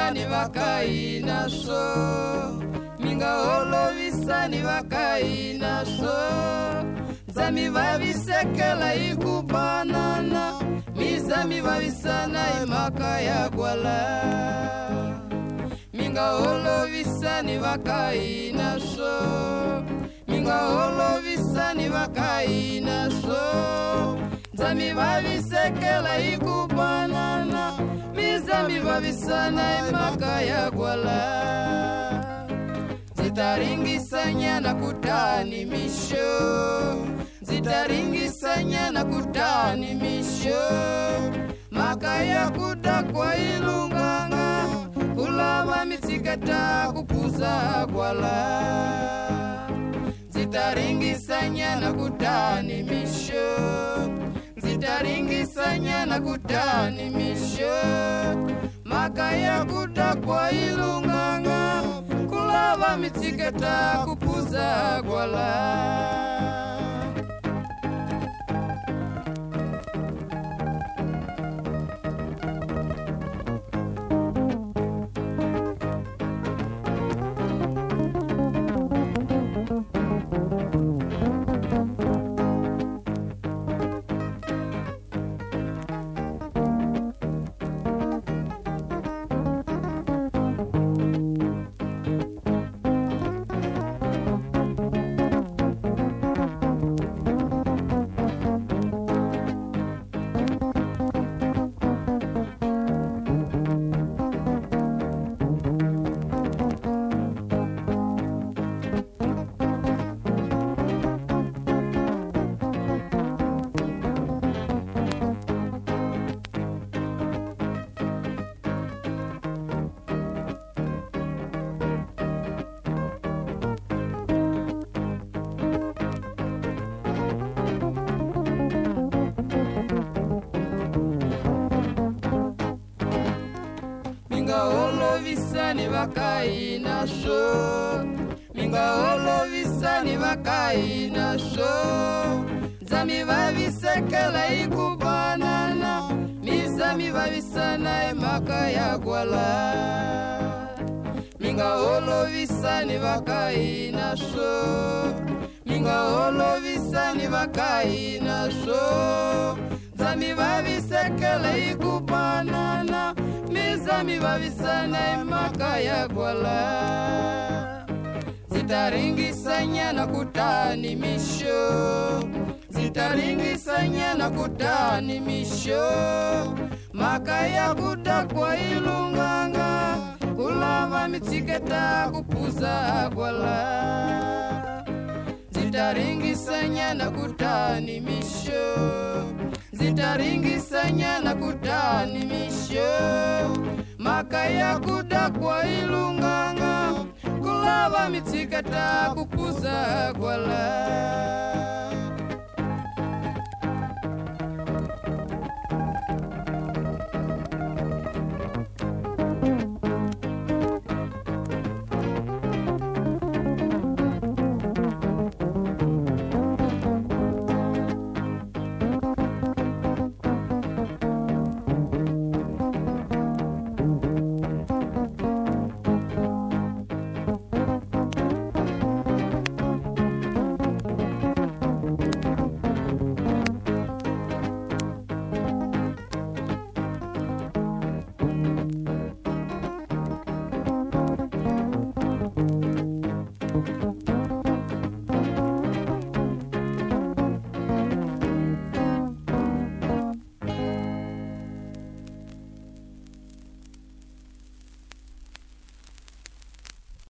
visani vakaina so minga olo visani vakaina so zami vavisekela ikubanana mizami vavisana imaka ya gwala minga olo visani vakaina so minga olo visani vakaina so zami vavisekela ikubanana mizami vavisana imaka ya gwala zitaringisanya na kutani misho zitaringisanya na kutani misho maka ya kudakwa ilunganga kulava mitsikata kupuza gwala zitaringisanya na kutani misho zitaringisanya na kutani misho maka ya kudakwa ilunganga kulava mitsikata kupuza gwala minga olo visani vakaina so minga olo visani vakaina so zami vavisekela ikubanana mizami vavisana imaka ya gwala minga olo visani vakaina so minga olo visani vakaina so zami vavisekela ikubanana mizami vavisana imaka ya gwala zitaringisanya na kutani misho zitaringisanya na kutani misho maka ya kudakwa ilunganga kulava mitsiketa kupuza gwala zitaringisanya na kutani misho zitaringisanya na kutani misho maka ya kudakwa ilunganga kulava mitsiketa kupuza gwala